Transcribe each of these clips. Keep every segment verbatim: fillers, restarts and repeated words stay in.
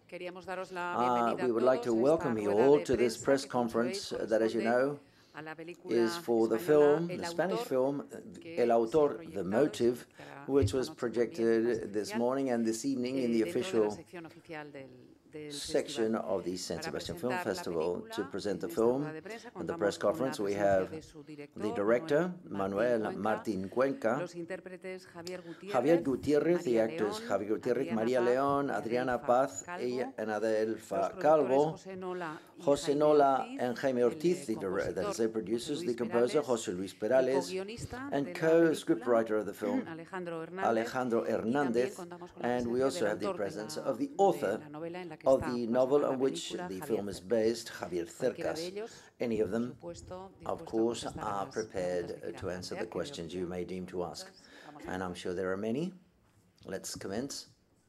Uh, we would like to welcome you all to this press conference that, as you know, is for the film, the Spanish film, El Autor, The Motive, which was projected this morning and this evening in the official section of the San Sebastian Film Festival. To present the film and the press conference, we have the director, Manuel Martín Cuenca, Javier Gutiérrez, the actors Javier Gutiérrez, María León, Adriana Paz, and Adelfa Calvo, José Nola and Jaime Ortiz, the, that is, the producers, the composer, José Luis Perales, and co-scriptwriter of the film, Alejandro Hernández, and we also have the presence of the author of the novel on which the film is based, Javier Cercas. Any of them, of course, are prepared to answer the questions you may deem to ask. And I'm sure there are many. Let's commence.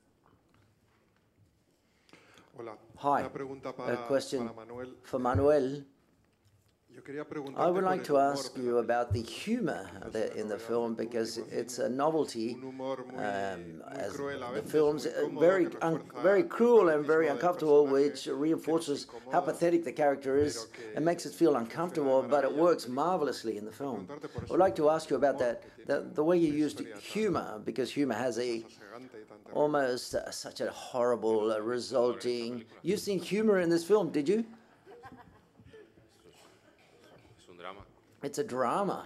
Hi, a question for Manuel. I would like to ask you about the humor in the film, because it's a novelty. Um, as the film's very, very cruel and very uncomfortable, which reinforces how pathetic the character is and makes it feel uncomfortable, but it works marvelously in the film. I would like to ask you about that, the, the way you used humor, because humor has a almost uh, such a horrible uh, resulting. You've seen humor in this film, did you? It's a drama.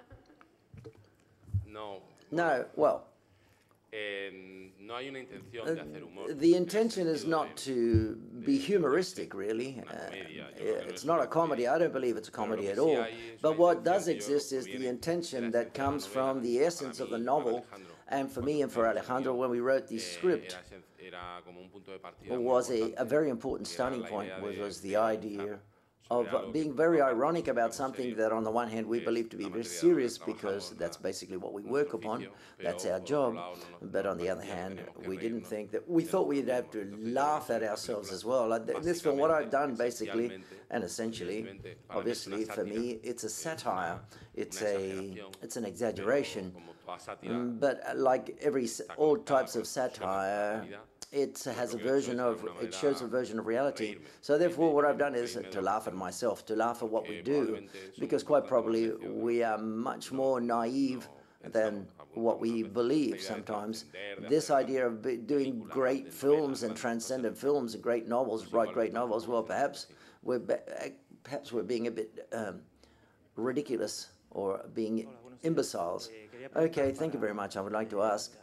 No. No, well, eh, no hay una intención de hacer humor. The intention is not to be humoristic, really. Uh, it's not a comedy. I don't believe it's a comedy at all. But what does exist is the intention that comes from the essence of the novel. And for me and for Alejandro, when we wrote the script, it was a, a very important starting point, which was the idea of uh, being very ironic about something that on the one hand we believe to be very serious, because that's basically what we work upon, that's our job, but on the other hand we didn't think that, we thought we'd have to laugh at ourselves as well. Like this film, what I've done basically and essentially, obviously for me, it's a satire, it's a it's an exaggeration, um, but like every all types of satire, it has a version of, it shows a version of reality. So therefore what I've done is to laugh at myself, to laugh at what we do, because quite probably we are much more naive than what we believe sometimes. This idea of doing great films and transcendent films and great novels, write great novels, well, perhaps we're, perhaps we're being a bit um, ridiculous or being imbeciles. Okay, thank you very much. I would like to ask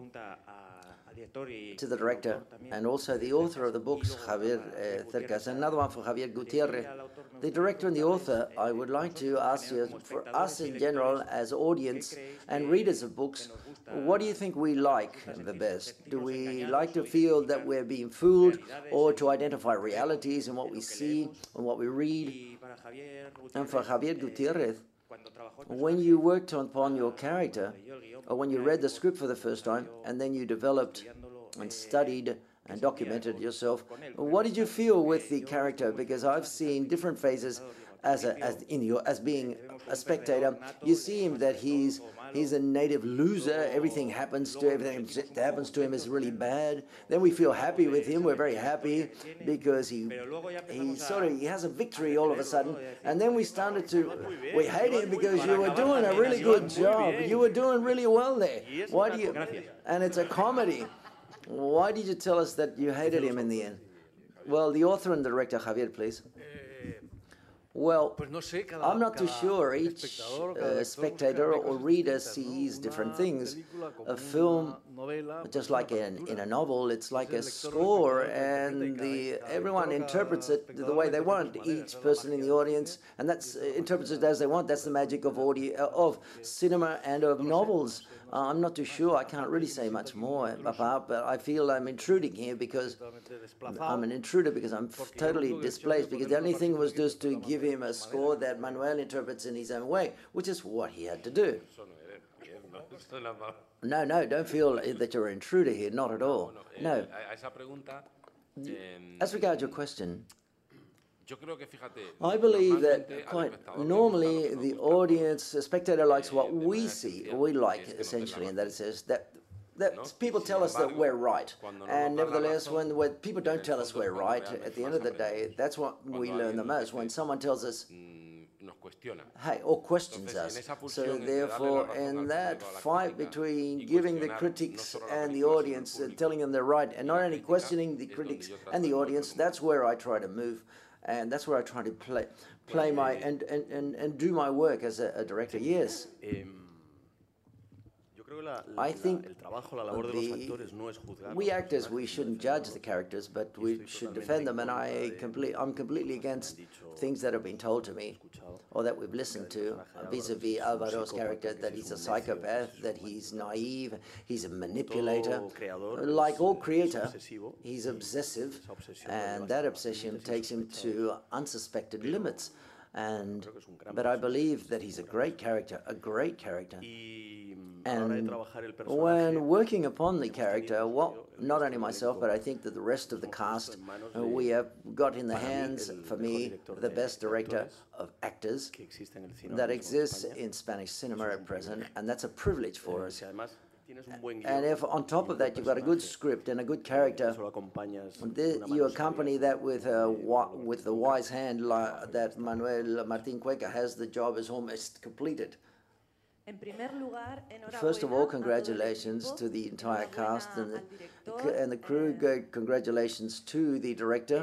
to the director and also the author of the books, Javier uh, Cercas. Another one for Javier Gutiérrez. The director and the author, I would like to ask you, for us in general as audience and readers of books, what do you think we like the best? Do we like to feel that we're being fooled, or to identify realities in what we see and what we read? And for Javier Gutiérrez, when you worked upon your character, or when you read the script for the first time, and then you developed and studied and documented yourself, what did you feel with the character? Because I've seen different phases as a, as in your as being a spectator. You see him that he's he's a native loser. Everything happens to everything that happens to him is really bad. Then we feel happy with him. We're very happy because he he sort of he has a victory all of a sudden. And then we started to we hate him because you were doing a really good job. You were doing really well there. Why do you? And it's a comedy. Why did you tell us that you hated him in the end? Well, the author and director, Javier, please. Well, I'm not too sure. Each uh, spectator or reader sees different things. A film, just like in, in a novel, it's like a score, and the everyone interprets it the way they want. Each person in the audience, and that's uh, interprets it as they want. That's the magic of audio, uh, of cinema and of novels. Uh, I'm not too sure. I can't really say much more, Papa, but I feel I'm intruding here because I'm an intruder because I'm totally displaced, because the only thing was just to give him a score that Manuel interprets in his own way, which is what he had to do. No, no, don't feel that you're an intruder here, not at all. No. As regards your question, I believe that quite normally the audience, the spectator likes what we see, we like essentially, and that it says that that ¿no? people Sin tell us that embargo, we're right. cuando no And nos dan la nevertheless, razón, when, when people en don't el tell us fondo we're es cuando right, realmente at the más end of the day, aprendemos. that's what we Cuando learn the alguien most. When dice, someone tells us, mm, nos cuestiona. hey, or questions Entonces, en us. esa So pulsión entre darle la therefore, razón al in público, that a la fight crítica, between y giving the cuestionar no critics solo la and the película, sino el audience, uh, público telling them they're right, and y not la only crítica, questioning the es donde critics yo trato and de the moverme audience, como that's where I try to move. And that's where I try to play, play my, and, and, and, and do my work as a, a director, yes. I think the, we actors, we shouldn't judge the characters, but we should defend them, and I complete, I'm completely against things that have been told to me, or that we've listened to, vis-a-vis Alvaro's character, that he's a psychopath, that he's naive, he's a manipulator. Like all creator, he's obsessive, and that obsession takes him to unsuspected limits. And, but I believe that he's a great character, a great character. And when working upon the character, well, not only myself, but I think that the rest of the cast, uh, we have got in the hands, for me, the best director of actors that exists in Spanish cinema at present, and that's a privilege for us. And if on top of that you've got a good script and a good character, you accompany that with a, with the wise hand that Manuel Martín Cuenca has, the job is almost completed. First of all, congratulations to the entire cast and the, and the crew. Congratulations to the director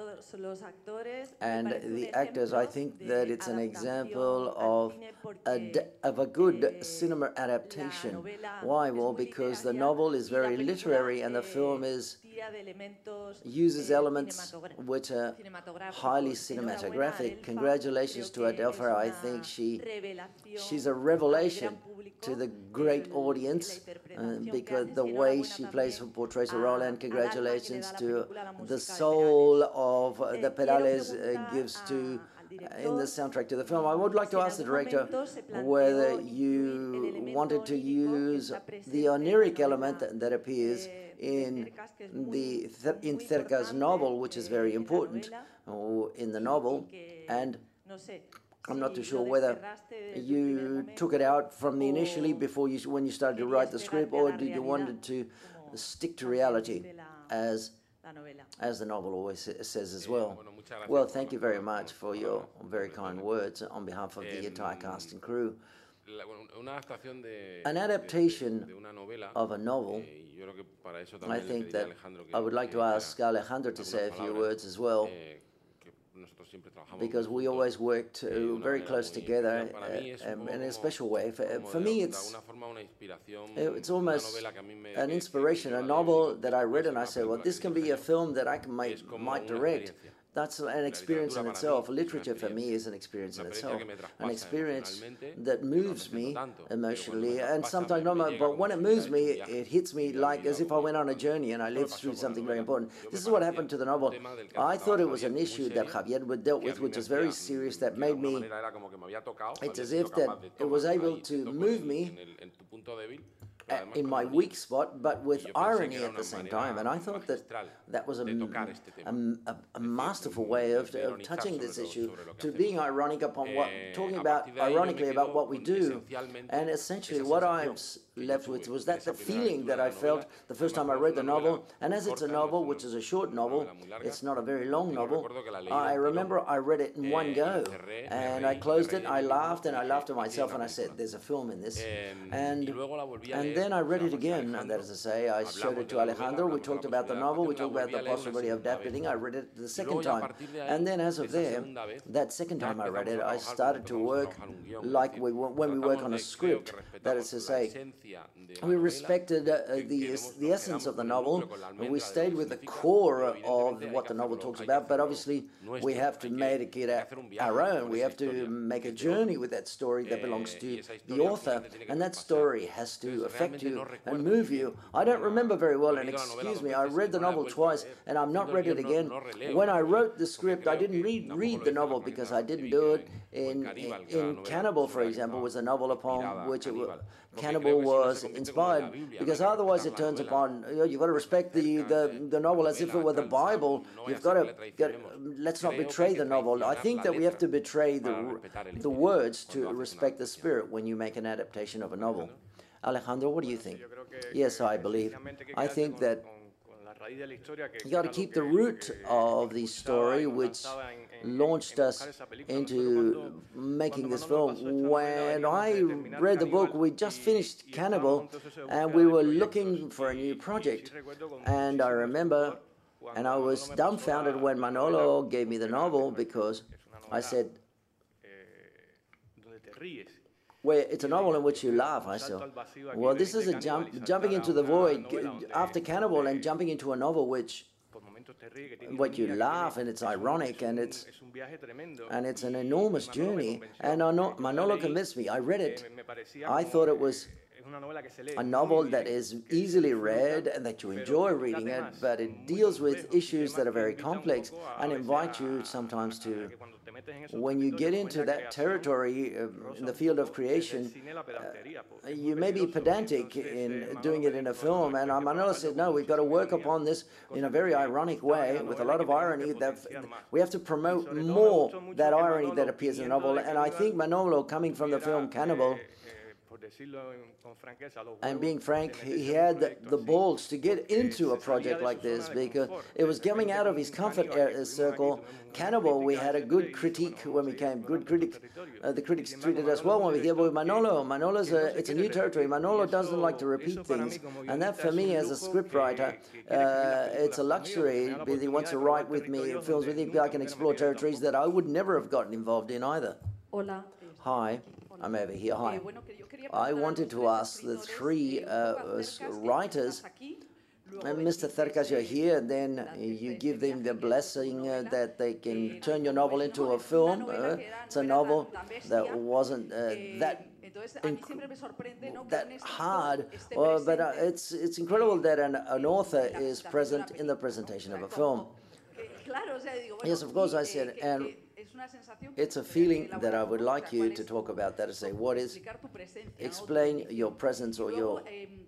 and the actors. I think that it's an example of a, of a good cinema adaptation. Why? Well, because the novel is very literary and the film is uses elements which are highly cinematographic. Congratulations to Adelpha. I think she she's a revelation to the great audience uh, because the way she plays portrays a role, and congratulations to the soul of uh, the Perales uh, gives to uh, in the soundtrack to the film. I would like to ask the director whether you wanted to use the oniric element that, that appears in the in Cerca's novel, which is very important uh, in the novel, and I'm not too sure whether you took it out from the initially before you when you started to write the script, or did you wanted to stick to reality as as the novel always says as well. Well, thank you very much for your very kind words on behalf of the entire cast and crew. An adaptation of a novel, I think that I would like to ask Alejandro to say a few words as well, because we always worked uh, very close together uh, um, in a special way. For, uh, for me, it's, it's almost an inspiration, a novel that I read and I said, well, this can be a film that I can might, might direct. That's an experience in itself. Literature for me is an experience in itself, an experience that moves me emotionally, and sometimes not, but when it moves me, it hits me like as if I went on a journey and I lived through something very important. This is what happened to the novel. I thought it was an issue that Javier dealt with, which is very serious, that made me, it's as if that it was able to move me in my weak spot, but with irony at the same time. And I thought that that was a, a, a masterful way of, of touching this issue, to being ironic upon what, talking about, ironically about what we do. And essentially what I was left with was that the feeling that I felt the first time I read the novel. And as it's a novel, which is a short novel, it's not a very long novel, I remember I read it in one go. And I closed it, I laughed, and I laughed to myself, and I said, there's a film in this. And, and then I read it again, and that is to say, I showed it to Alejandro, we talked about the novel, we talked about the possibility of adapting, I read it the second time. And then as of there, that second time I read it, I started to work like we when we work on a script, that is to say, we respected uh, the, the essence of the novel, and we stayed with the core of what the novel talks about, but obviously we have to make it our own, we have to make a journey with that story that belongs to the author, and that story has to affect you and move you. I don't remember very well, and excuse me, I read the novel twice, and I've not read it again. When I wrote the script, I didn't read, read the novel because I didn't do it. In, in, in Cannibal, for example, was a novel upon which it was, Cannibal was inspired, because otherwise it turns upon, you know, you've got to respect the, the, the novel as if it were the Bible. You've got to, get, let's not betray the novel. I think that we have to betray the, the words to respect the spirit when you make an adaptation of a novel. Alejandro, what do you think? Yes, I believe. I think that you got to keep the root of the story, which launched us into making this film. When I read the book, we just finished Cannibal, and we were looking for a new project. And I remember, and I was dumbfounded when Manolo gave me the novel, because I said, where it's a novel in which you laugh. I said, well, this is a jump, jumping into the void after Cannibal and jumping into a novel which, what you laugh, and it's ironic, and it's and it's an enormous journey. And Manolo convinced me. I read it. I thought it was a novel that is easily read and that you enjoy reading it, but it deals with issues that are very complex and invite you sometimes to, when you get into that territory uh, in the field of creation, uh, you may be pedantic in doing it in a film. And Manolo said, no, we've got to work upon this in a very ironic way, with a lot of irony. That we have to promote more that irony that appears in the novel. And I think Manolo, coming from the film Cannibal, and being frank, he had the, the balls to get into a project like this, because it was coming out of his comfort circle. Cannibal, we had a good critique when we came, good critic. Uh, the critics treated us well when we came. But Manolo, Manolo's a, it's a new territory. Manolo doesn't like to repeat things, and that for me as a scriptwriter, uh, it's a luxury. He wants to write with me, films with me. I can explore territories that I would never have gotten involved in either. Hi. I'm over here. Hi. I wanted to ask the three uh, writers, and Mister Cercas, you're here, then you give them the blessing uh, that they can turn your novel into a film. Uh, it's a novel that wasn't uh, that that hard, uh, but uh, it's, it's incredible that an, an author is present in the presentation of a film. Yes, of course, I said, and it's a feeling that I would like you to talk about, that is, say, what is, explain your presence or your,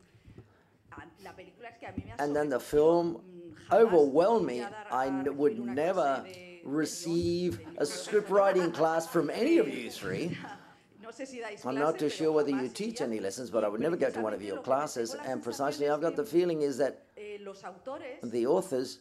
and then the film overwhelmed me. I would never receive a script writing class from any of you three. I'm not too sure whether you teach any lessons, but I would never go to one of your classes, and precisely I've got the feeling is that the authors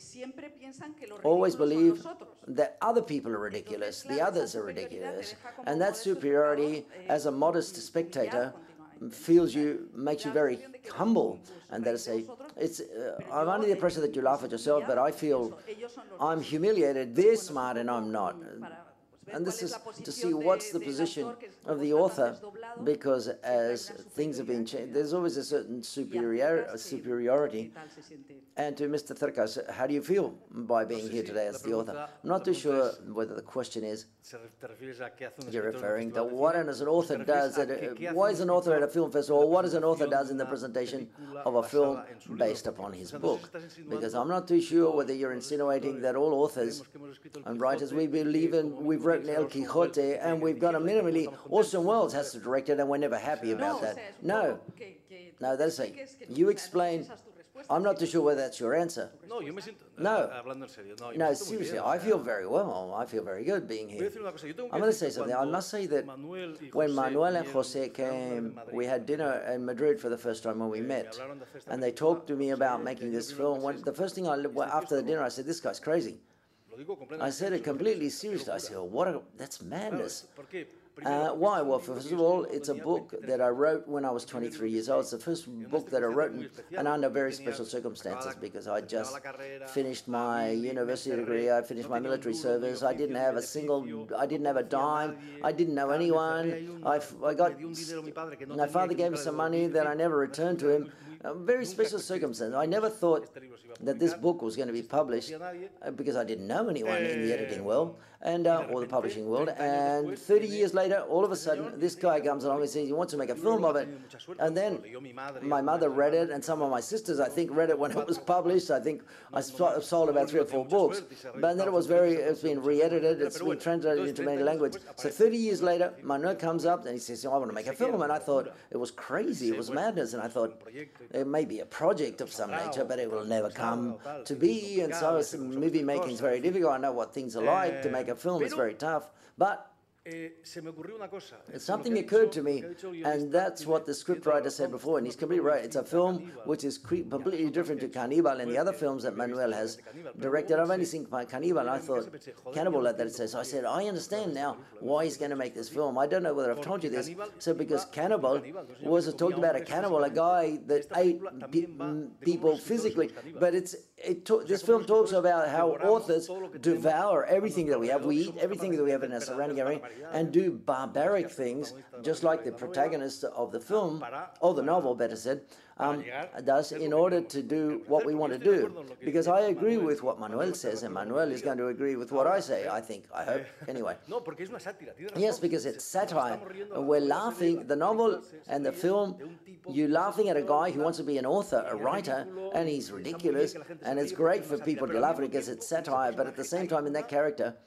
always believe that other people are ridiculous, the others are ridiculous, and that superiority as a modest spectator feels you, makes you very humble, and that is say, it's, uh, I'm under the impression that you laugh at yourself, but I feel I'm humiliated, they're smart and I'm not. And this is to see what's the position of the author, because as things have been changed, there's always a certain superior, superiority. And to Mister Cercas, how do you feel by being here today as the author? I'm not too sure whether the question is, you're referring to what an author does, at a, why is an author at a film festival, or what does an author does in the presentation of a film based upon his book? Because I'm not too sure whether you're insinuating that all authors and writers, we believe in, we've written El Quixote, and we've got a minimally, Orson Welles has to direct it, and we're never happy about that. No, no, that's it. You explain. I'm not too sure whether that's your answer. No, no, seriously, I feel very well. I feel very good being here. I'm going to say something. I must say that when Manuel and Jose came, we had dinner in Madrid for the first time when we met, and they talked to me about making this film. When, the first thing I, after the dinner, I said, this guy's crazy. I said it completely seriously. I said, oh, what a, that's madness. Uh, why? Well, first of all, it's a book that I wrote when I was twenty-three years old. It's the first book that I wrote, in, and under very special circumstances, because I just finished my university degree, I finished my military service, I didn't have a single, I didn't have a dime, I didn't know anyone, I, I got, my father gave me some money that I never returned to him. A very special circumstance. I never thought that this book was going to be published uh, because I didn't know anyone in the editing world and uh, or the publishing world. And thirty years later, all of a sudden, this guy comes along and says he wants to make a film of it. And then my mother read it, and some of my sisters, I think, read it when it was published. I think I sold about three or four books. But then it was very, it's been re-edited, it's been translated into many languages. So thirty years later, Manuel comes up and he says, oh, I want to make a film. And I thought it was crazy, it was madness. And I thought, it may be a project of some nature, but it will never come to be. And so movie making is very difficult. I know what things are like. To make a film is very tough. But Something occurred to me, and that's what the scriptwriter said before, and he's completely right. It's a film which is completely different to Cannibal and the other films that Manuel has directed. I've only seen Cannibal, and I thought Cannibal that it says. So I said, I understand now why he's going to make this film. I don't know whether I've told you this. So because Cannibal was talked about a cannibal, a guy that ate pe people physically, but it's it. This film talks about how authors devour everything that we have. We eat everything that we have in our surrounding area and do barbaric things, just like the protagonist of the film, or the novel, better said, um, does in order to do what we want to do. Because I agree with what Manuel says, and Manuel is going to agree with what I say, I think, I hope, anyway. Yes, because it's satire. We're laughing, the novel and the film, you're laughing at a guy who wants to be an author, a writer, and he's ridiculous, and it's great for people to laugh because it's satire, but at the same time in that character,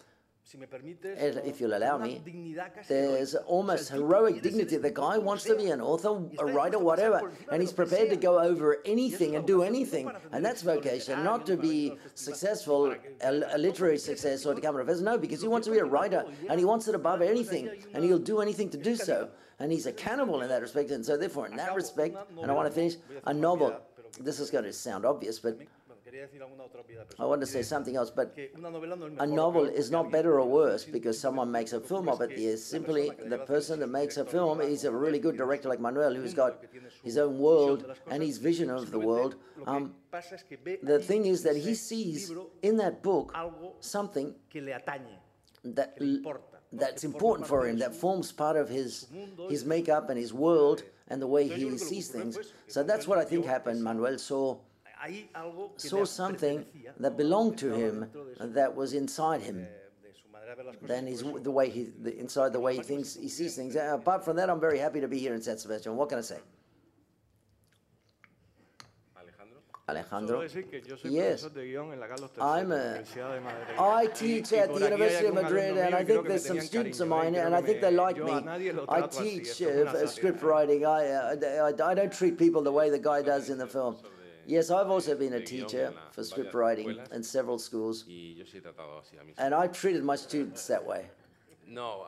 if you'll allow me, there's almost heroic dignity. The guy wants to be an author, a writer, whatever, and he's prepared to go over anything and do anything, and that's vocation, not to be successful, a, a literary success or to become a professor, no, because he wants to be a writer, and he wants it above anything, and he'll do anything to do so, and he's a cannibal in that respect, and so therefore in that respect, and I want to finish, a novel, this is going to sound obvious, but I want to say something else, but a novel is not better or worse because someone makes a film of it. It's simply the person that makes a film is a really good director like Manuel, who's got his own world and his vision of the world. Um, the thing is that he sees in that book something that that's important for him, that forms part of his his makeup and his world and the way he sees things. So that's what I think happened. Manuel saw saw something that belonged to him, that was inside him. Then he's the way he, the, inside the way he thinks, he sees things. Uh, apart from that, I'm very happy to be here in San Sebastian. What can I say? Alejandro? Yes, I'm a, I teach at the University of Madrid, and I think there's some students of mine, and I think they like me. I teach uh, script writing. I, uh, I, I don't treat people the way the guy does in the film. Yes, I've also been a teacher for script writing in several schools, and I treated my students that way. No.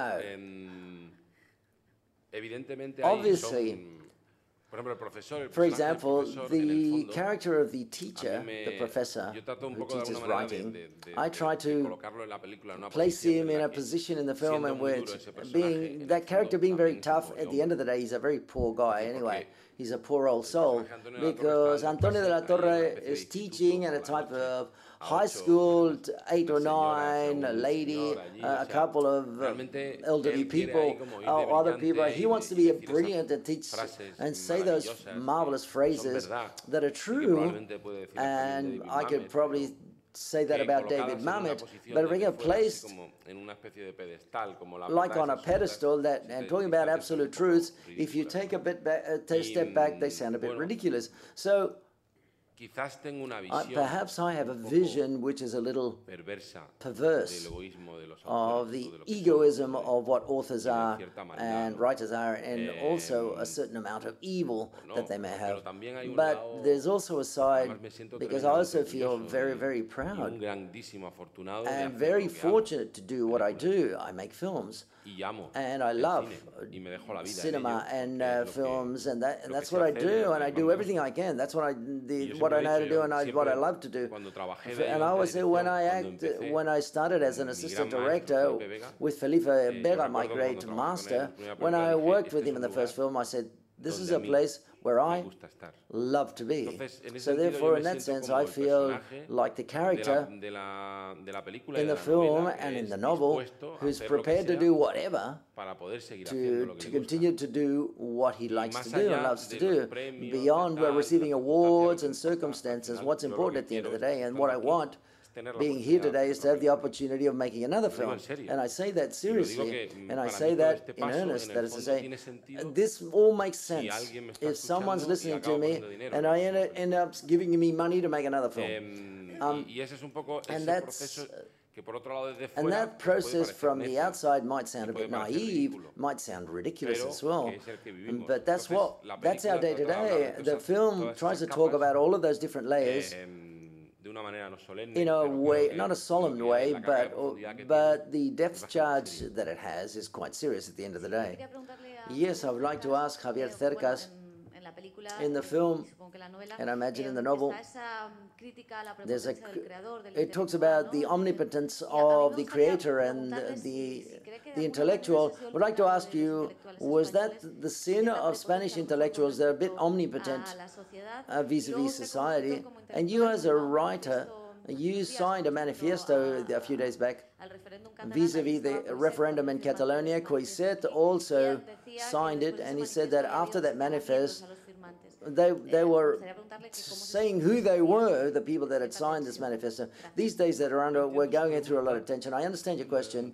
Obviously, for example, the character of the teacher, the professor who teaches writing, I try to place him in a position in the film in which being, that character being very tough, at the end of the day, he's a very poor guy anyway. He's a poor old soul, because Antonio de la Torre is teaching at a type of high school, eight or nine, a lady, uh, a couple of uh, elderly people, uh, other people. He wants to be a brilliant and teach and say those marvelous phrases that are true, and I could probably say that about David Mamet, but bring a place like on a pedestal, that, and talking about absolute truths, if you take a bit back, uh, step back, they sound a bit ridiculous. So Uh, perhaps I have a vision which is a little perverse of the egoism of what authors are and writers are, and also a certain amount of evil that they may have. But there's also a side, because I also feel very, very proud and very fortunate to do what I do. I make films. And I love cinema and uh, films, and, that, and that's what I do, and I do everything I can. That's what I, the, what I know how to do, and I, what I love to do. And I always say, when I act, when I started as an assistant director with Felipe Vega, my great master, when I worked with him in the first film, I said, this is a place where I love to be. So therefore, in that sense, I feel like the character in the film and in the novel who's prepared to do whatever to, to continue to do what he likes to do and loves to do. Beyond we're receiving awards and circumstances, what's important at the end of the day, and what I want being here today is to have the opportunity of making another film. And I say that seriously, and I say that in earnest, that is to say, this all makes sense. If someone's listening to me and I end, end up giving me money to make another film. Um, and that's... And that process from the outside might sound a bit naive, might sound ridiculous as well, but that's what, that's our day-to-day. The film tries to talk about all of those different layers in a way, not a solemn way, but, but the depth charge that it has is quite serious at the end of the day. Yes, I would like to ask Javier Cercas, in the film, and I imagine in the novel, there's a, it talks about the omnipotence of the creator and the, the intellectual. I would like to ask you, was that the sin of Spanish intellectuals? They're a bit omnipotent uh, vis-a-vis society. And you as a writer, you signed a manifesto a few days back vis-a-vis the referendum in Catalonia. Coixet also signed it, and he said that after that manifest, they, they were saying who they were, the people that had signed this manifesto. These days that are under, we're going through a lot of tension. I understand your question.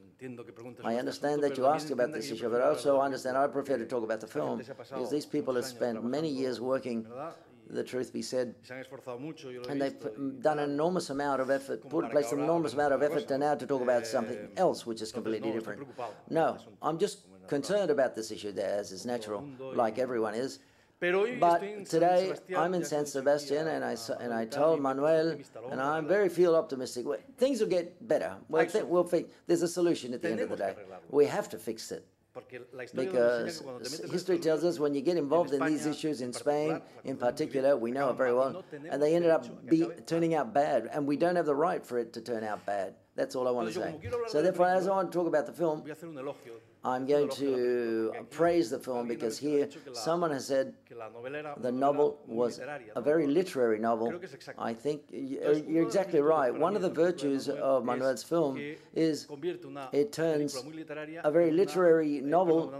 I understand that you asked about this issue, but also I understand I prefer to talk about the film, because these people have spent many years working, the truth be said, and they've done an enormous amount of effort, put placed an enormous amount of effort to now to talk about something else, which is completely different. No, I'm just concerned about this issue there, as is natural, like everyone is. But today, I'm in San Sebastian, and I, and I told Manuel, and I very feel optimistic. Things will get better. We'll th we'll fix, there's a solution at the end of the day. We have to fix it. Because history tells us when you get involved in these issues in Spain, in particular, we know it very well, and they ended up be, turning out bad, and we don't have the right for it to turn out bad. That's all I want to say. So therefore, as I want to talk about the film, I'm going to praise the film, because here someone has said the novel was a very literary novel. I think you're exactly right. One of the virtues of Manuel's film is it turns a very literary novel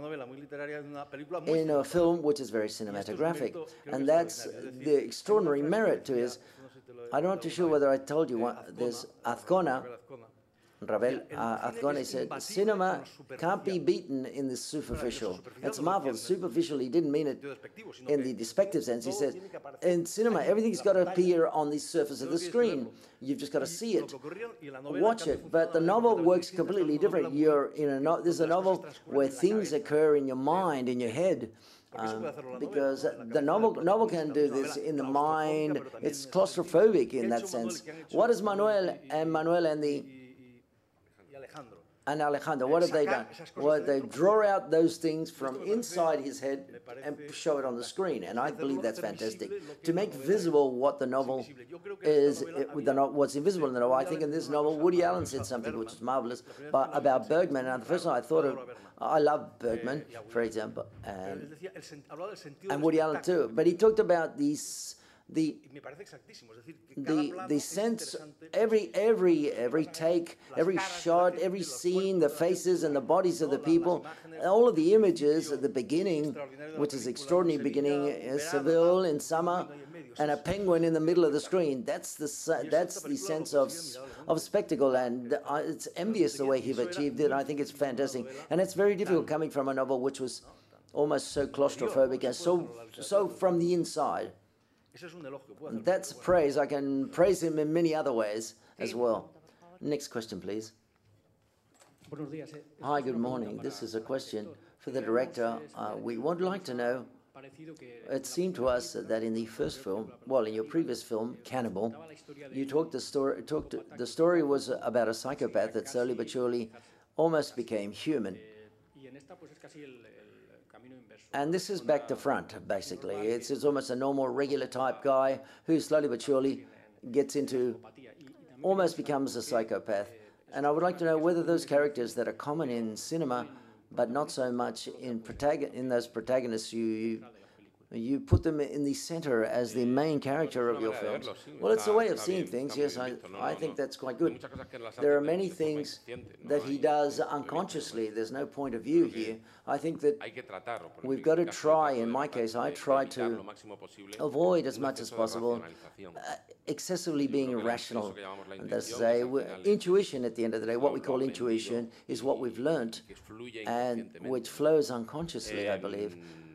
in a film which is very cinematographic. And that's the extraordinary merit to it. I'm not too sure whether I told you, what, there's Azcona, Ravel uh, Azcona said, cinema can't be beaten in the superficial. It's marvelous. Superficial, he didn't mean it in the despective sense. He said, in cinema, everything's got to appear on the surface of the screen. You've just got to see it, watch it. But the novel works completely different. You're in a no there's a novel where things occur in your mind, in your head. Um, because the novel, novel can do this in the mind. It's claustrophobic in that sense. What is Manuel and Manuel and the and Alejandro, what have they done? Well, they draw out those things from inside his head and show it on the screen, and I believe that's fantastic. To make visible what the novel is, it, the, what's invisible in the novel. I think in this novel, Woody Allen said something which is marvelous but about Bergman, and the first time I thought of, I love Bergman, for example, and, and Woody Allen too, but he talked about these The, the, the sense, every, every, every take, every shot, every scene, the faces and the bodies of the people, all of the images at the beginning, which is extraordinary beginning, is Seville in summer, and a penguin in the middle of the screen. That's the, that's the sense of, of spectacle, and it's envious the way he've achieved it. I think it's fantastic. And it's very difficult coming from a novel which was almost so claustrophobic and so, so from the inside. And that's praise. I can praise him in many other ways as well. Next question, please. Hi, good morning. This is a question for the director. Uh, we would like to know, it seemed to us that in the first film, well, in your previous film, Cannibal, you talked the story, talked, the story was about a psychopath that slowly but surely almost became human. And this is back to front, basically. It's, it's almost a normal, regular type guy who slowly but surely gets into, almost becomes a psychopath. And I would like to know whether those characters that are common in cinema, but not so much in, protagon in those protagonists, you, you, you put them in the center as the main character of your films. Well, it's a way of seeing things, yes, I, I think that's quite good. There are many things that he does unconsciously. There's no point of view here. I think that we've got to try, in my case, I try to avoid as much as possible uh, excessively being irrational. And that's to say, intuition at the end of the day, what we call intuition, is what we've learnt and which flows unconsciously, I believe.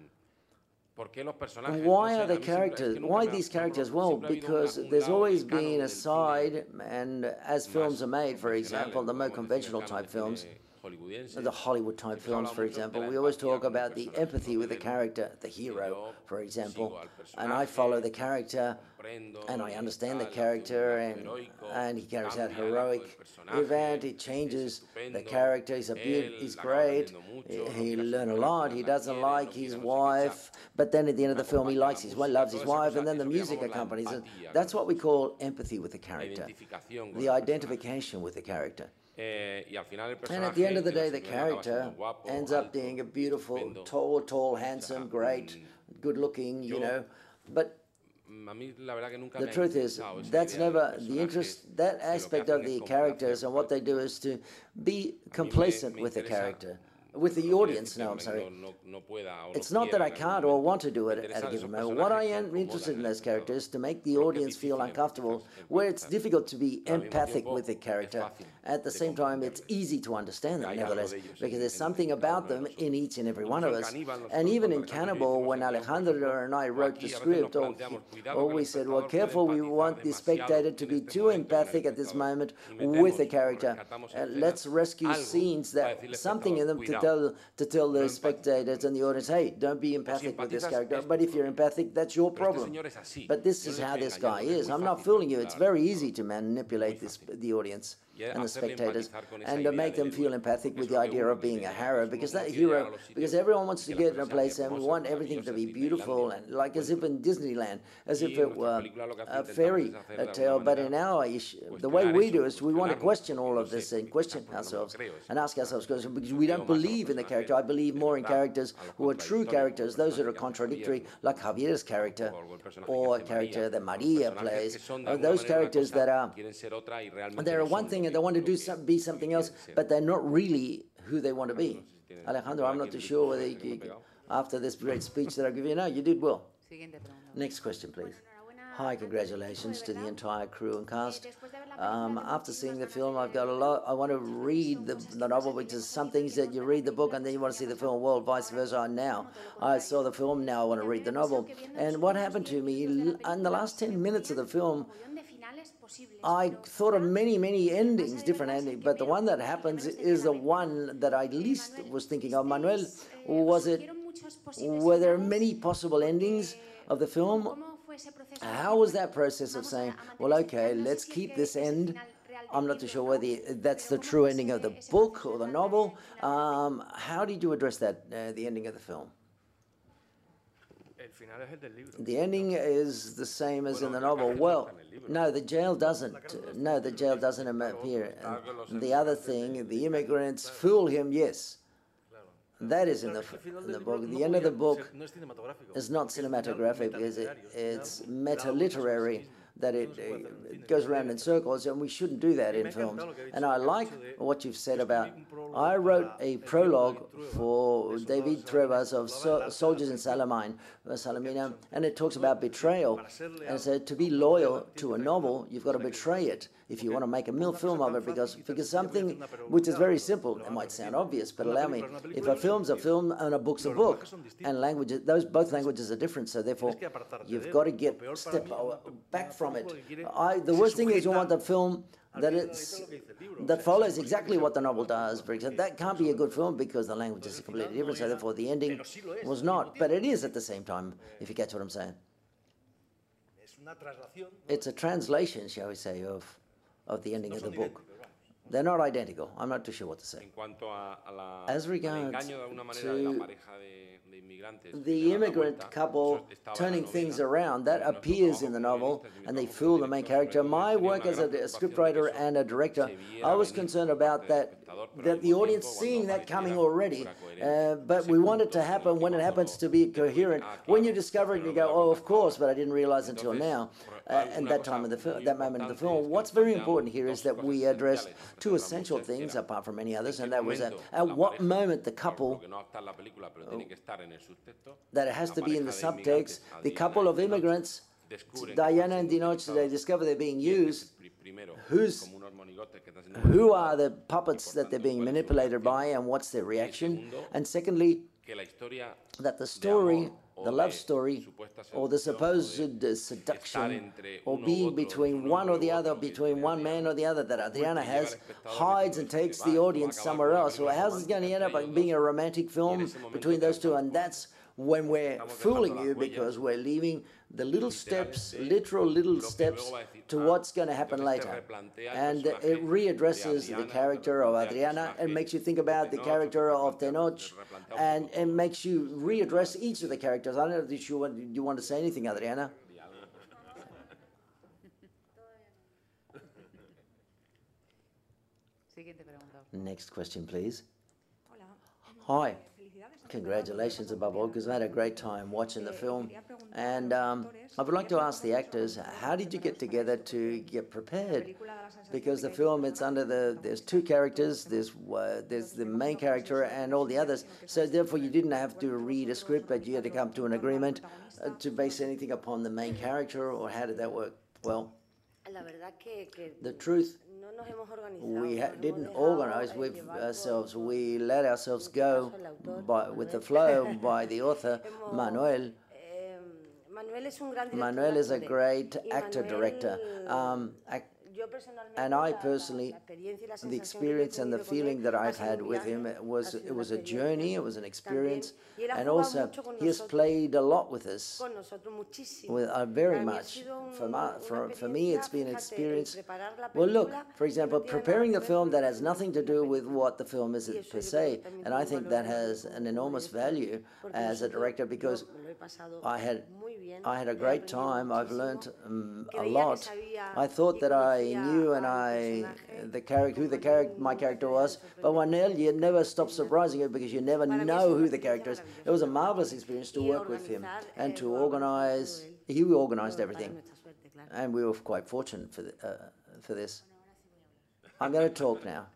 Why are the characters, why these characters? Well, because there's always been a side, and as films are made, for example, the more conventional type films, the Hollywood-type films, for example, we always talk about the empathy with the character, the hero, for example, and I follow the character, and I understand the character, and, and he carries out heroic event, he changes the character, he's, a be he's great, he learn a lot, he doesn't like his wife, but then at the end of the film he likes his wife, loves his wife, and then the music accompanies it. That's what we call empathy with the character, the identification with the character. And at the end of the day, the character ends up being a beautiful, tall, tall, handsome, great, good-looking, you know, but the truth is, that's never the interest, that aspect of the characters, and what they do is to be complacent with the character. With the audience, no, I'm sorry. It's not that I can't or want to do it at a given moment. What I am interested in those characters is to make the audience feel uncomfortable, where it's difficult to be empathic with the character. At the same time, it's easy to understand them, nevertheless, because there's something about them in each and every one of us. And even in Cannibal, when Alejandro and I wrote the script, we said, well, careful, we want the spectator to be too empathic at this moment with the character. Uh, let's rescue scenes that something in them to tell, to tell the spectators and the audience, hey, don't be empathic with this character. But if you're empathic, that's your problem. But this is how this guy is. I'm not fooling you. It's very easy to manipulate this, the audience and the spectators, and to make them feel empathic with the idea of being a hero, because that hero, because everyone wants to get in a place and we want everything to be beautiful, and like as if in Disneyland, as if it were a fairy tale. But in our issue, the way we do is we want to question all of this and question ourselves and ask ourselves questions, because we don't believe in the character. I believe more in characters who are true characters, those that are contradictory, like Javier's character or a character that Maria plays, or those characters that are, there are one thing and they want to do some, be something else, but they're not really who they want to be. Alejandro, I'm not too sure whether you, you, after this great speech that I give you, no, you did well. Next question, please. Hi, congratulations to the entire crew and cast. Um, after seeing the film, I've got a lot. I want to read the, the novel, because some things that you read the book and then you want to see the film, well, vice versa. Now I saw the film, now I want to read the novel. And what happened to me in the last ten minutes of the film, I thought of many, many endings, different endings, but the one that happens is the one that I least was thinking of. Manuel, was it, were there many possible endings of the film? How was that process of saying, well, okay, let's keep this end? I'm not too sure whether that's the true ending of the book or the novel. Um, how did you address that, uh, the ending of the film? The ending is the same as in the novel. Well, no, the jail doesn't. No, the jail doesn't appear. And the other thing, the immigrants fool him, yes. That is in the, in the book. The end of the book is not cinematographic, because it, it's meta-literary, that it, it goes around in circles, and we shouldn't do that in films. And I like what you've said about, I wrote a prologue for David Trevas of so Soldiers in Salamine, Salamina, and it talks about betrayal. And it said, to be loyal to a novel, you've got to betray it if you want to make a mill film of it, because, because something which is very simple, it might sound obvious, but allow me, if a film's a film and a book's a book, and languages, those both languages are different, so therefore you've got to get step back from it. I, the worst thing is you want a film that it's that follows exactly what the novel does. For example, that can't be a good film because the language is completely different, so therefore the ending was not. But it is at the same time, if you catch what I'm saying. It's a translation, shall we say, of of the ending of the book. They're not identical. I'm not too sure what to say. As regards to the immigrant couple turning things around, that appears in the novel, and they fool the main character. My work as a, a scriptwriter and a director, I was concerned about that, that the audience seeing that coming already, uh, but we want it to happen when it happens to be coherent. When you discover it, you go, oh, of course, but I didn't realize until now. Uh, and that time of the film, that moment of the film. What's very important here is that we address two essential things, apart from many others, and that was at, at what moment the couple, uh, that it has to be in the subtext, the couple of immigrants, Diana and Dinoche, they discover they're being used. Who's, who are the puppets that they're being manipulated by, and what's their reaction? And secondly, that the story the love story or the supposed uh, seduction or being between one or the other, between one man or the other that Adriana has, hides and takes the audience somewhere else. So how's it going to end up being a romantic film between those two? And that's when we're fooling you, because we're leaving the little steps, literal little steps, to what's going to happen later. And it readdresses the character of Adriana and makes you think about the character of Tenoch, and it makes you readdress each of the characters. I don't know if you want, you want to say anything, Adriana? Next question, please. Hi. Congratulations above all, because I had a great time watching the film. And um, I would like to ask the actors, how did you get together to get prepared? Because the film, it's under the, there's two characters, there's, uh, there's the main character and all the others. So therefore you didn't have to read a script, but you had to come to an agreement uh, to base anything upon the main character, or how did that work? Well, the truth, we ha didn't organize with ourselves. We let ourselves go by, with the flow by the author, Manuel. Manuel is a great actor-director. Um, act And I personally, the experience and the feeling that I've had with him was, it was a journey, it was an experience, and also he has played a lot with us, with, uh, very much. For, my, for, for me, it's been an experience. Well, look, for example, preparing the film that has nothing to do with what the film is per se, and I think that has an enormous value as a director, because I had, I had a great time. I've learned um, a lot. I thought that I knew and I the character who the character my character was, but Manuel, you never stop surprising you, because you never know who the character is. It was a marvelous experience to work with him and to organize. He organized everything, and we were quite fortunate for the, uh, for this. I'm going to talk now.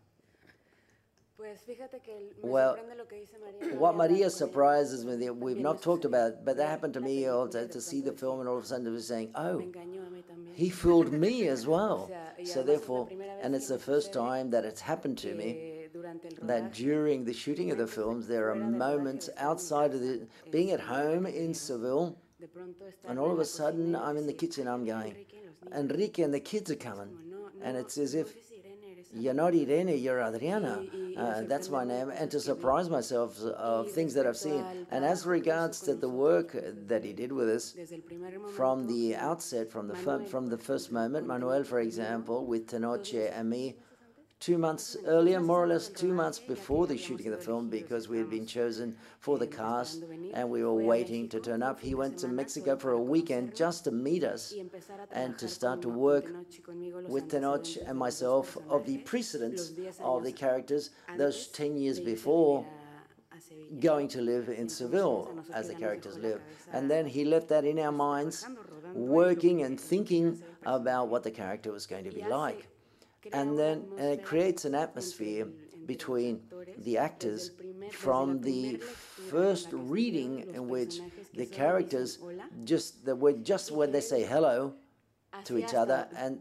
Well, what Maria surprises me, that we've not talked about, but that happened to me also, to see the film and all of a sudden it was saying, oh, he fooled me as well. So therefore, and it's the first time that it's happened to me, that during the shooting of the films, there are moments outside of the, being at home in Seville, and all of a sudden I'm in the kitchen, I'm going, Enrique and the kids are coming, and it's as if, you're not Irene, you're Adriana. Uh, that's my name. And to surprise myself of things that I've seen. And as regards to the work that he did with us, from the outset, from the, from the first moment, Manuel, for example, with Tenoch and me, two months earlier, more or less two months before the shooting of the film, because we had been chosen for the cast and we were waiting to turn up. He went to Mexico for a weekend just to meet us and to start to work with Tenoch and myself of the precedents of the characters those ten years before, going to live in Seville as the characters live. And then he left that in our minds, working and thinking about what the character was going to be like. And then and it creates an atmosphere between the actors from the first reading, in which the characters just the way just when they say hello to each other, and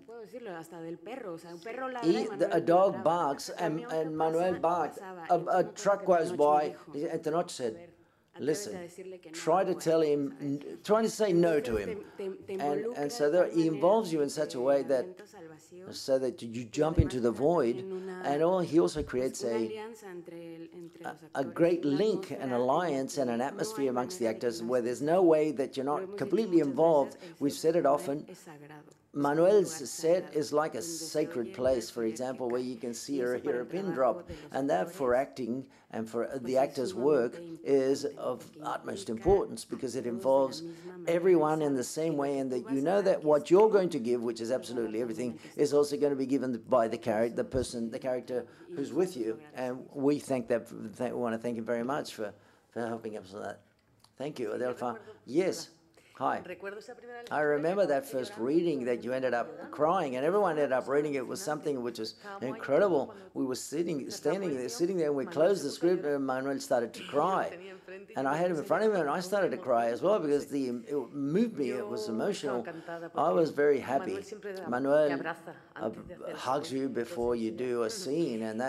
he, the, a dog barks and, and Manuel barked, a, a truck goes by, and Tenoch said, listen, try to tell him, try to say no to him. And, and so there, he involves you in such a way that, so that you jump into the void, and all, he also creates a, a, a great link, an alliance and an atmosphere amongst the actors where there's no way that you're not completely involved. We've said it often. Manuel's set is like a sacred place, for example, where you can see or hear a pin drop, and that for acting and for the actor's work is of utmost importance, because it involves everyone in the same way, and that you know that what you're going to give, which is absolutely everything, is also going to be given by the character, the person, the character who's with you. And we thank that. We want to thank you very much for, for helping us with that. Thank you, Adelfa. Yes. Hi. I remember that first reading that you ended up crying, and everyone ended up reading it. It was something which was incredible. We were sitting, standing there, sitting there, and we closed the script, and Manuel started to cry. And I had him in front of him, and I started to cry as well, because the, it moved me, it was emotional. I was very happy. Manuel uh, hugs you before you do a scene, and that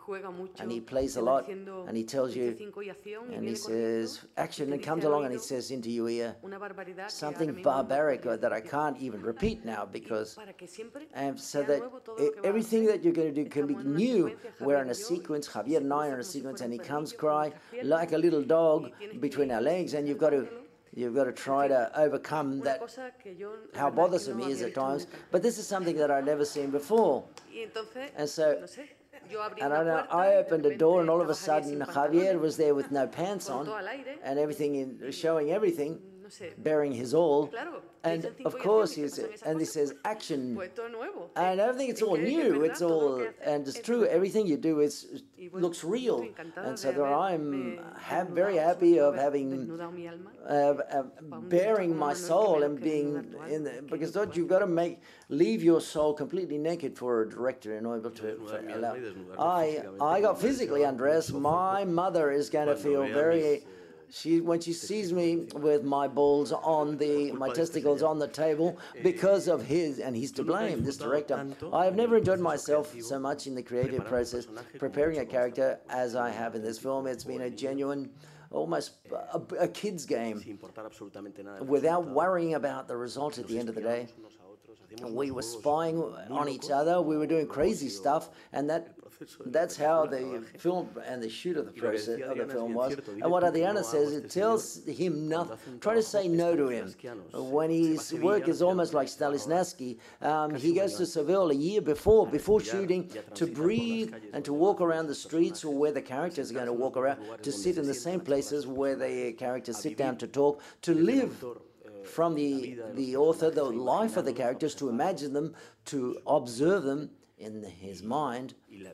and he plays a lot, and he tells you, and he says action, and comes along and he says into your ear something barbaric that I can't even repeat now, because and so that everything that you're going to do can be new. We're in a sequence, Javier and I are in a sequence, and he comes crying like a little dog between our legs, and you've got to You've got to try to overcome that, how bothersome he is at times. But this is something that I'd never seen before. And so, and I, know, I opened a door, and all of a sudden Javier was there with no pants on, and everything in, showing everything, bearing his all. And of course, he's, and he says action. And I think it's all new. It's all, and it's true. Everything you do is looks real. And so there I'm ha very happy of having, uh, uh, bearing my soul and being in the, because don't you've got to make leave your soul completely naked for a director in order to allow. I I got physically undressed. My mother is going to feel very. She, when she sees me with my balls on the, my testicles on the table because of his, and he's to blame, this director. I have never enjoyed myself so much in the creative process, preparing a character as I have in this film. It's been a genuine, almost a, a kid's game, without worrying about the result at the end of the day. We were spying on each other, we were doing crazy stuff, and that that's how the film and the shoot of the process of the film was. And what Adriana says, it tells him nothing. Try to say no to him. When his work is almost like Stanislavski, um, he goes to Seville a year before, before shooting, to breathe and to walk around the streets or where the characters are going to walk around, to sit in the same places where the characters sit down to talk, to live from the, the author, the life of the characters, to imagine them, to observe them in his mind.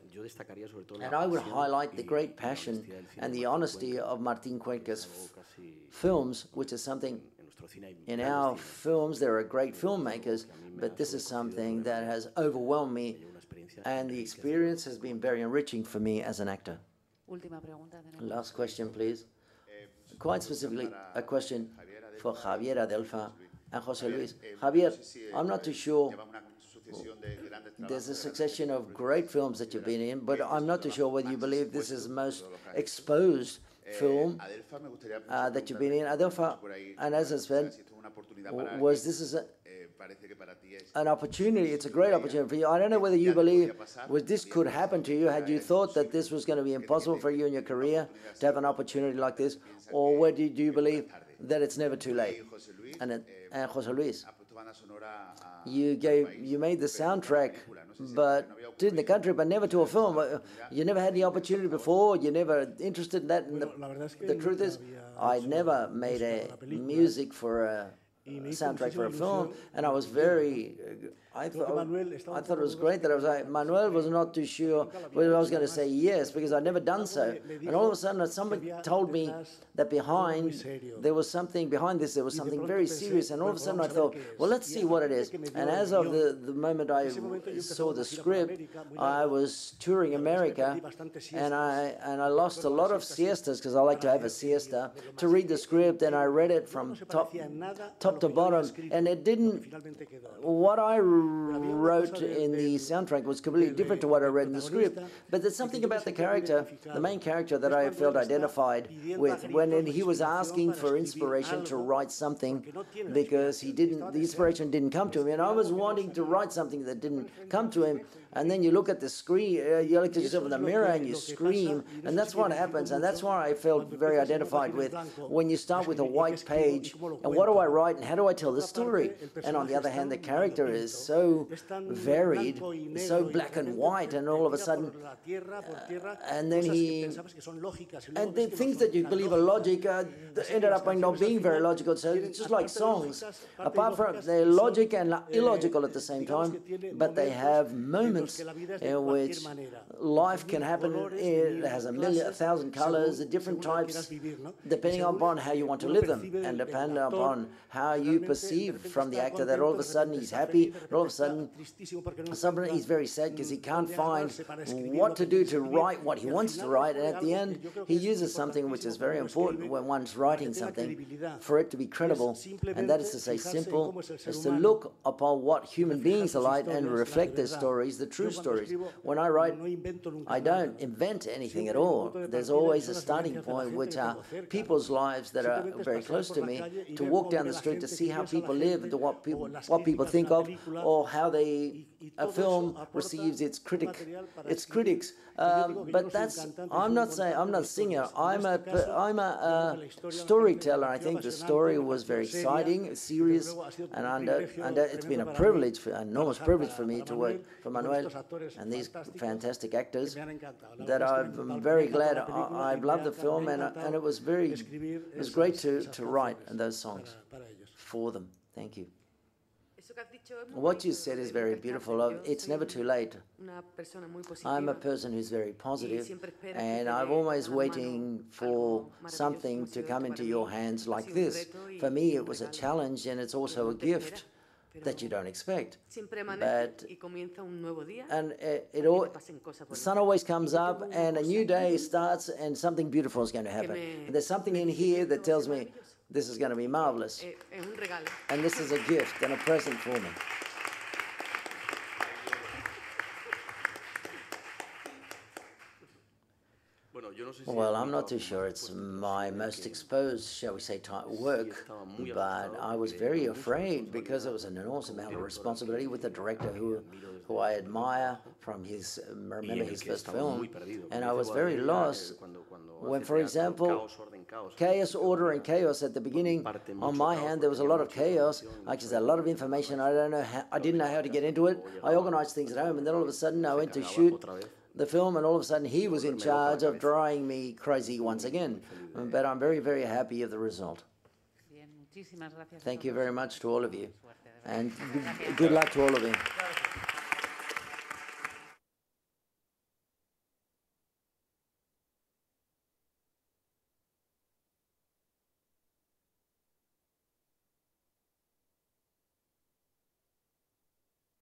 And I would highlight the great passion and the honesty of Martín Cuenca's films, which is something in our films. There are great filmmakers, but this is something that has overwhelmed me, and the experience has been very enriching for me as an actor. Last question, please. Quite specifically, a question for Javier Adelfa and José Luis. Javier, I'm not too sure. There's a succession of great films that you've been in, but I'm not too sure whether you believe this is the most exposed film uh, that you've been in. Adelfa, and as I said, was this is a, an opportunity, it's a great opportunity for you. I don't know whether you believe was this could happen to you. Had you thought that this was going to be impossible for you in your career to have an opportunity like this, or whether do you believe that it's never too late? And, and José Luis, you gave, you made the soundtrack, but to the country, but never to a film. You never had the opportunity before. You never interested in that. And the, the truth is, I never made a music for a, a soundtrack for a film, and I was very. I thought, I thought it was great that I was like, Manuel was not too sure whether I was going to say yes, because I'd never done so. And all of a sudden, somebody told me that behind, there was something, behind this, there was something very serious. And all of a sudden I thought, well, let's see what it is. And as of the, the moment I saw the script, I was touring America, and I, and I lost a lot of siestas, because I like to have a siesta, to read the script, and I read it from top, top to bottom. And it didn't, what I wrote in the soundtrack was completely different to what I read in the script. But there's something about the character, the main character, that I felt identified with. When he was asking for inspiration to write something, because he didn't, the inspiration didn't come to him, and I was wanting to write something that didn't come to him. And then you look at the screen, uh, you look at yourself in the mirror and you scream, and that's what happens. And that's why I felt very identified with when you start with a white page, and what do I write and how do I tell the story? And on the other hand, the character is so varied, so black and white, and all of a sudden, uh, and then he, and the things that you believe are logic uh, ended up not being very logical. So it's just like songs. Apart from, they're logic and illogical at the same time, but they have moments in which life can happen. It has a million, a thousand colors, different types, depending upon how you want to live them, and depending upon how how you perceive from the actor that all of a sudden he's happy, and all of a sudden suddenly he's very sad because he can't find what to do to write what he wants to write, and at the end he uses something which is very important when one's writing something, for it to be credible, and that is to say simple, is to look upon what human beings are like and reflect their stories, the true stories. When I write, I don't invent anything at all. There's always a starting point, which are people's lives that are very close to me, to walk down the street to see how people live, to what people, what people think of, or how they, a film receives its critic, its critics. Um, but that's, I'm not saying, I'm not a singer, I'm a, I'm a, a storyteller. I think the story was very exciting, serious, and under, under, it's been a privilege, for, an enormous privilege for me to work for Manuel and these fantastic actors, that I'm very glad. I, I've loved the film, and, and it was very, it was great to, to write those songs for them. Thank you. What you said is very beautiful. It's never too late. I'm a person who's very positive, and I'm always waiting for something to come into your hands like this. For me, it was a challenge, and it's also a gift that you don't expect. But, and it, it all, the sun always comes up, and a new day starts, and something beautiful is going to happen. And there's something in here that tells me this is going to be marvelous. And this is a gift and a present for me. Well, I'm not too sure it's my most exposed, shall we say, type work, but I was very afraid because it was an enormous amount of responsibility with the director who, who I admire from his, remember his first film, and I was very lost when, for example, chaos, order, and chaos at the beginning, on my hand, there was a lot of chaos. I just had a lot of information. I don't know how, I didn't know how to get into it. I organized things at home, and then all of a sudden I went to shoot the film, and all of a sudden he was in charge of driving me crazy once again. But I'm very, very happy of the result. Thank you very much to all of you, and good luck to all of you.